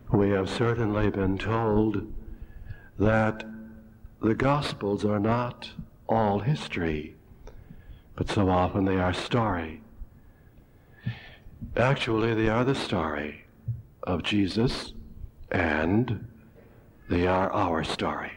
We have certainly been told that the Gospels are not all history, but so often they are story. Actually, they are the story of Jesus, and they are our story.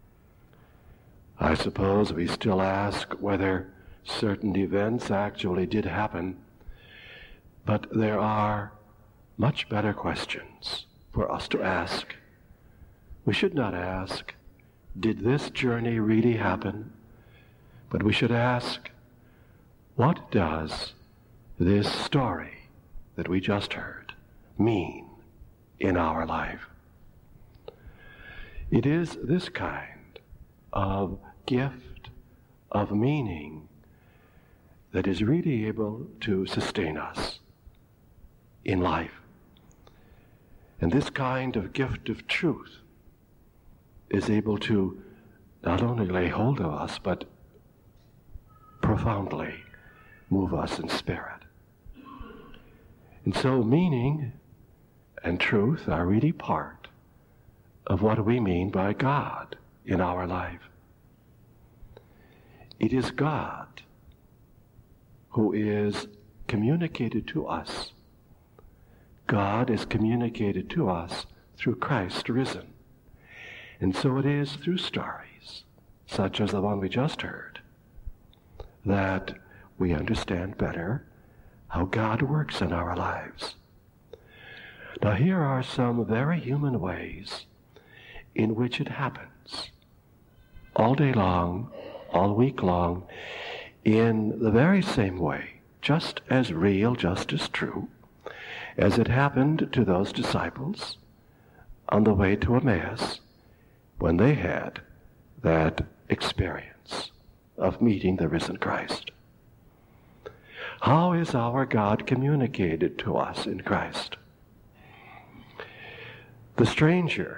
I suppose we still ask whether certain events actually did happen, but there are much better questions for us to ask. We should not ask, did this journey really happen? But we should ask, what does this story that we just heard mean in our life? It is this kind of gift of meaning that is really able to sustain us in life. And this kind of gift of truth is able to not only lay hold of us, but profoundly move us in spirit. And so meaning and truth are really part of what we mean by God in our life. It is God who is communicated to us. God is communicated to us through Christ risen. And so it is through stories, such as the one we just heard, that we understand better how God works in our lives. Now here are some very human ways in which it happens all day long, all week long, in the very same way, just as real, just as true, as it happened to those disciples on the way to Emmaus when they had that experience of meeting the risen Christ. How is our God communicated to us in Christ? The stranger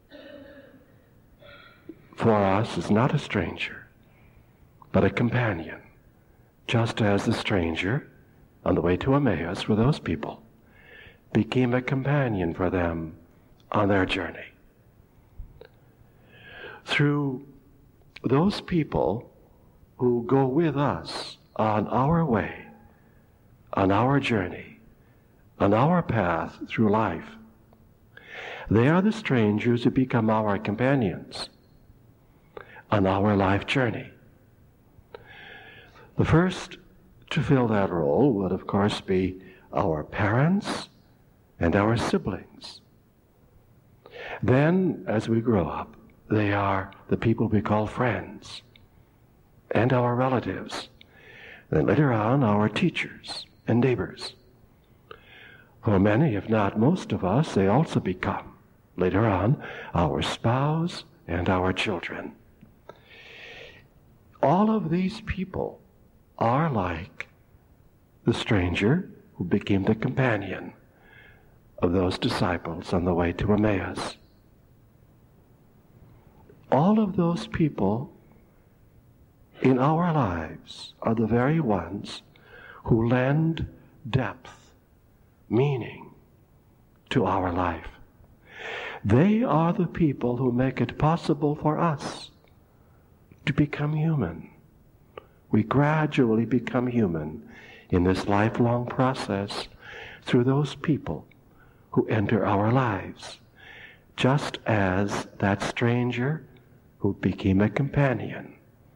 for us is not a stranger, but a companion, just as the stranger on the way to Emmaus for those people became a companion for them on their journey. Through those people who go with us on our way, on our journey, on our path through life, they are the strangers who become our companions on our life journey. The first to fill that role would, of course, be our parents and our siblings. Then, as we grow up, they are the people we call friends and our relatives. Then later on, our teachers and neighbors. For many, if not most of us, they also become, later on, our spouse and our children. All of these people are like the stranger who became the companion of those disciples on the way to Emmaus. All of those people in our lives are the very ones who lend depth, meaning to our life. They are the people who make it possible for us to become human. We gradually become human in this lifelong process through those people who enter our lives, just as that stranger who became a companion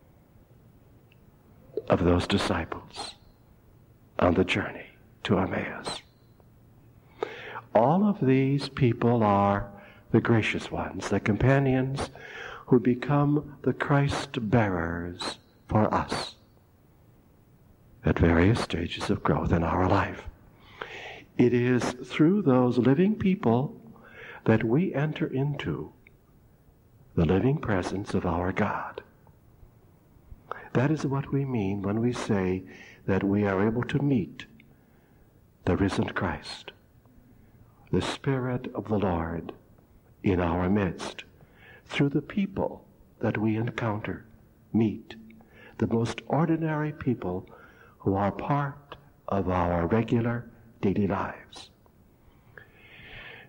of those disciples on the journey to Emmaus. All of these people are the gracious ones, the companions who become the Christ bearers for us at various stages of growth in our life. It is through those living people that we enter into the living presence of our God. That is what we mean when we say that we are able to meet the risen Christ, the Spirit of the Lord in our midst, through the people that we encounter, meet, the most ordinary people who are part of our regular daily lives.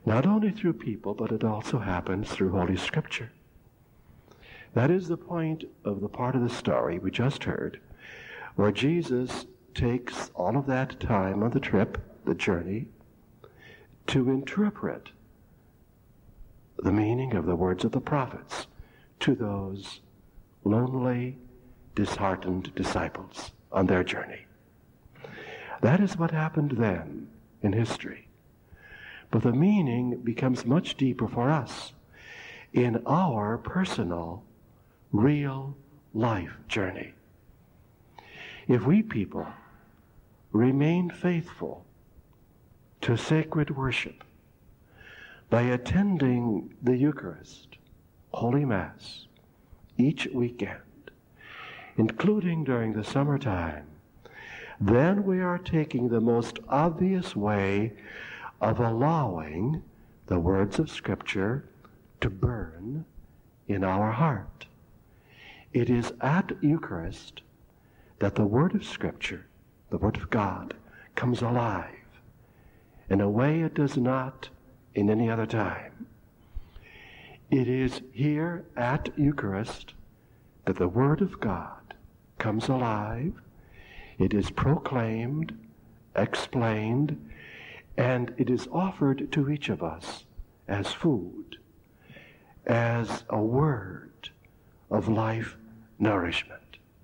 not only through people, but it also happens through Holy Scripture. That is the point of the part of the story we just heard, where Jesus takes all of that time on the trip, the journey, to interpret the meaning of the words of the prophets to those lonely, disheartened disciples on their journey. That is what happened then in history. But the meaning becomes much deeper for us in our personal, real life journey. If we people remain faithful to sacred worship by attending the Eucharist, Holy Mass, each weekend, including during the summertime, then we are taking the most obvious way of allowing the words of Scripture to burn in our heart. It is at Eucharist that the Word of Scripture, the Word of God, comes alive in a way it does not in any other time. It is here at Eucharist that the Word of God comes alive. It is proclaimed, explained, and it is offered to each of us as food, as a word of life nourishment.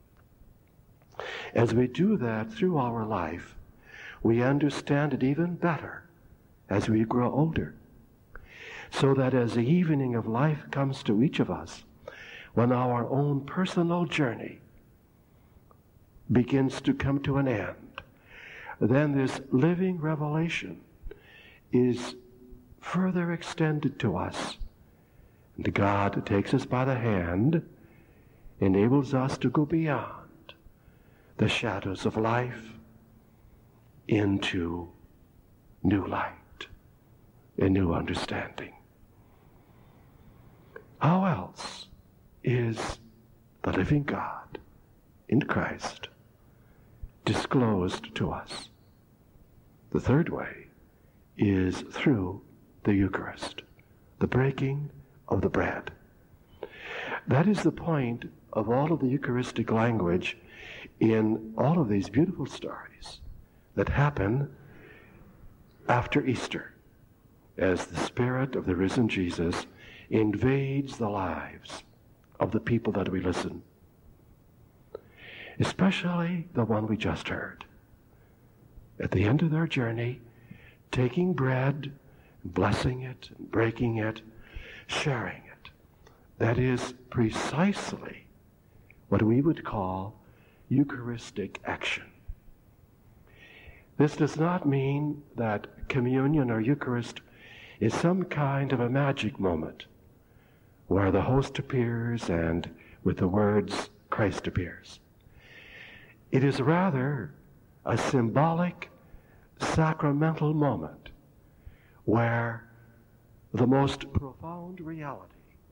As we do that through our life, we understand it even better as we grow older. So that as the evening of life comes to each of us, when our own personal journey begins to come to an end, then this living revelation is further extended to us. And God takes us by the hand, enables us to go beyond the shadows of life into new light, a new understanding. How else is the living God in Christ disclosed to us? The third way is through the Eucharist, the breaking of the bread. That is the point of all of the Eucharistic language in all of these beautiful stories that happen after Easter, as the Spirit of the risen Jesus invades the lives of the people that we listen, especially the one we just heard. At the end of their journey, taking bread, blessing it, and breaking it, sharing it. That is precisely what we would call Eucharistic action. This does not mean that communion or Eucharist is some kind of a magic moment where the host appears and with the words, Christ appears. It is rather a symbolic, sacramental moment where the most profound reality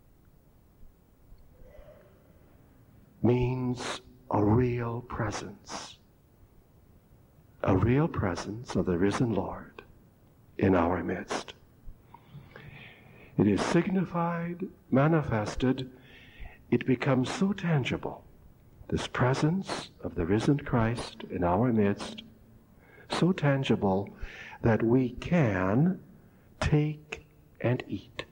means a real presence of the risen Lord in our midst. It is signified, manifested, it becomes so tangible, this presence of the risen Christ in our midst, so tangible that we can take and eat.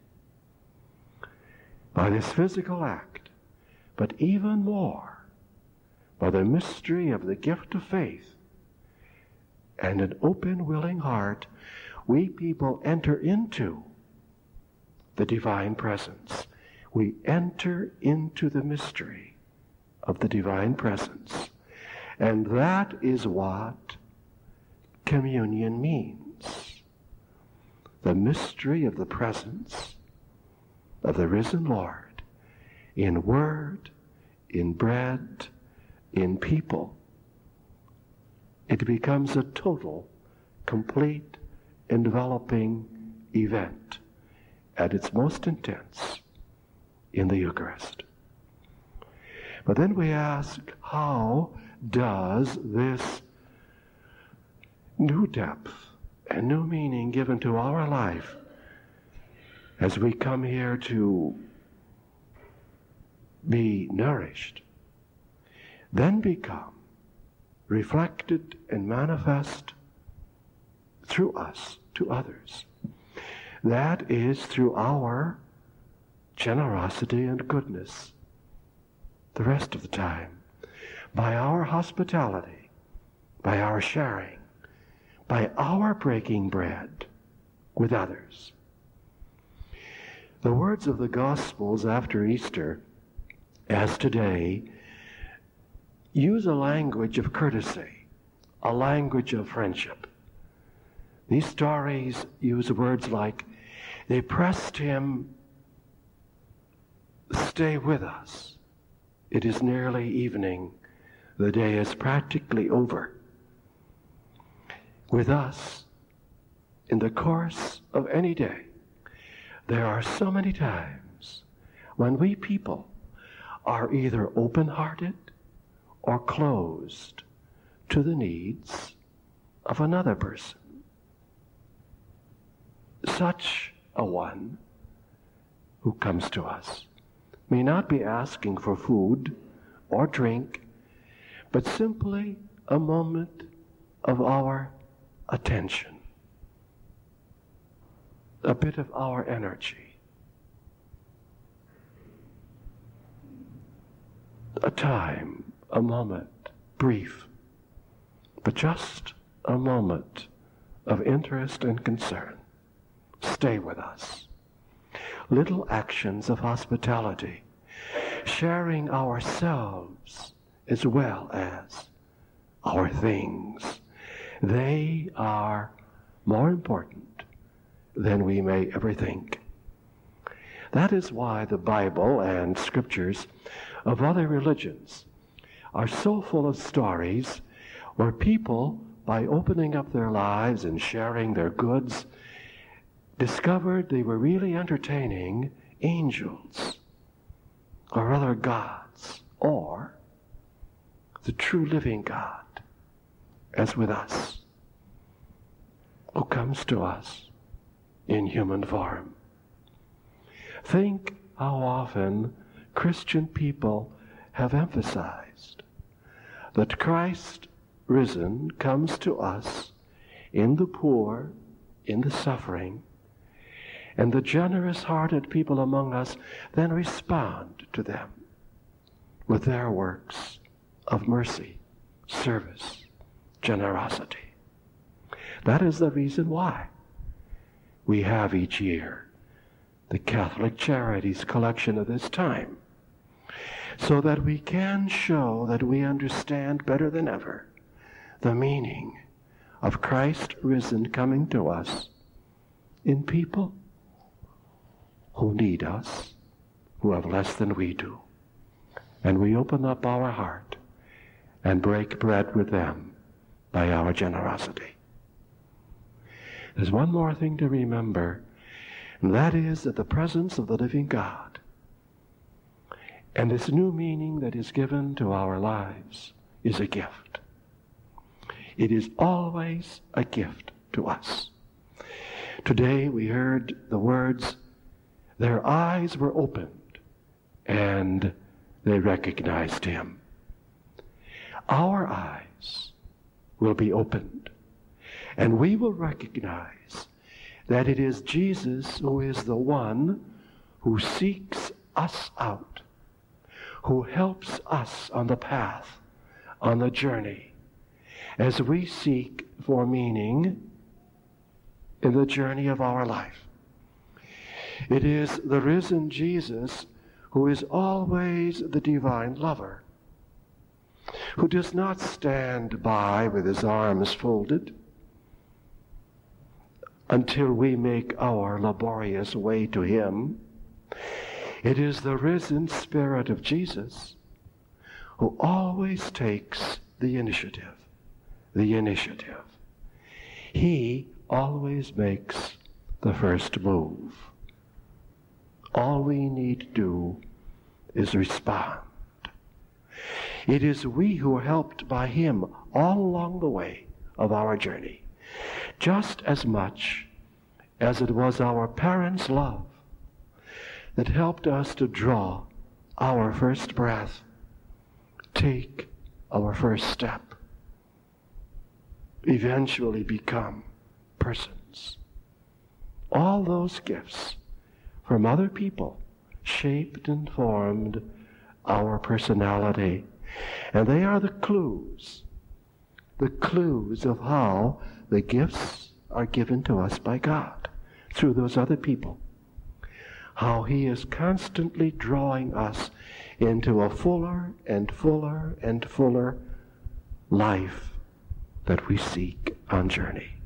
By this physical act, but even more, by the mystery of the gift of faith and an open, willing heart, we people enter into the divine presence. We enter into the mystery of the divine presence. And that is what communion means. The mystery of the presence of the risen Lord in word, in bread, in people. It becomes a total, complete, enveloping event at its most intense in the Eucharist. But then we ask, how does this new depth and new meaning given to our life as we come here to be nourished, then become reflected and manifest through us to others. That is through our generosity and goodness the rest of the time, by our hospitality, by our sharing, by our breaking bread with others. The words of the Gospels after Easter, as today, use a language of courtesy, a language of friendship. These stories use words like, they pressed him, stay with us. It is nearly evening. The day is practically over. With us, in the course of any day, there are so many times when we people are either open-hearted or closed to the needs of another person. Such a one who comes to us may not be asking for food or drink, but simply a moment of our attention, a bit of our energy, a time, a moment, brief, but just a moment of interest and concern. Stay with us. Little actions of hospitality, sharing ourselves as well as our things. They are more important than we may ever think. That is why the Bible and scriptures of other religions are so full of stories where people, by opening up their lives and sharing their goods, discovered they were really entertaining angels or other gods or the true living God, as with us, who comes to us in human form. Think how often Christian people have emphasized that Christ risen comes to us in the poor, in the suffering, and the generous-hearted people among us then respond to them with their works of mercy, service, generosity. That is the reason why we have each year the Catholic Charities collection of this time, so that we can show that we understand better than ever the meaning of Christ risen coming to us in people who need us, who have less than we do. And we open up our heart and break bread with them by our generosity. There's one more thing to remember, and that is that the presence of the living God and this new meaning that is given to our lives is a gift. It is always a gift to us. Today we heard the words, their eyes were opened and they recognized him. Our eyes will be opened and we will recognize that it is Jesus who is the one who seeks us out, who helps us on the path, on the journey, as we seek for meaning in the journey of our life. It is the risen Jesus who is always the divine lover, who does not stand by with his arms folded until we make our laborious way to him. It is the risen Spirit of Jesus who always takes the initiative. He always makes the first move. All we need to do is respond. It is we who are helped by him all along the way of our journey, just as much as it was our parents' love that helped us to draw our first breath, take our first step, eventually become persons. All those gifts from other people shaped and formed our personality. And they are the clues of how the gifts are given to us by God through those other people. How He is constantly drawing us into a fuller and fuller and fuller life that we seek on journey.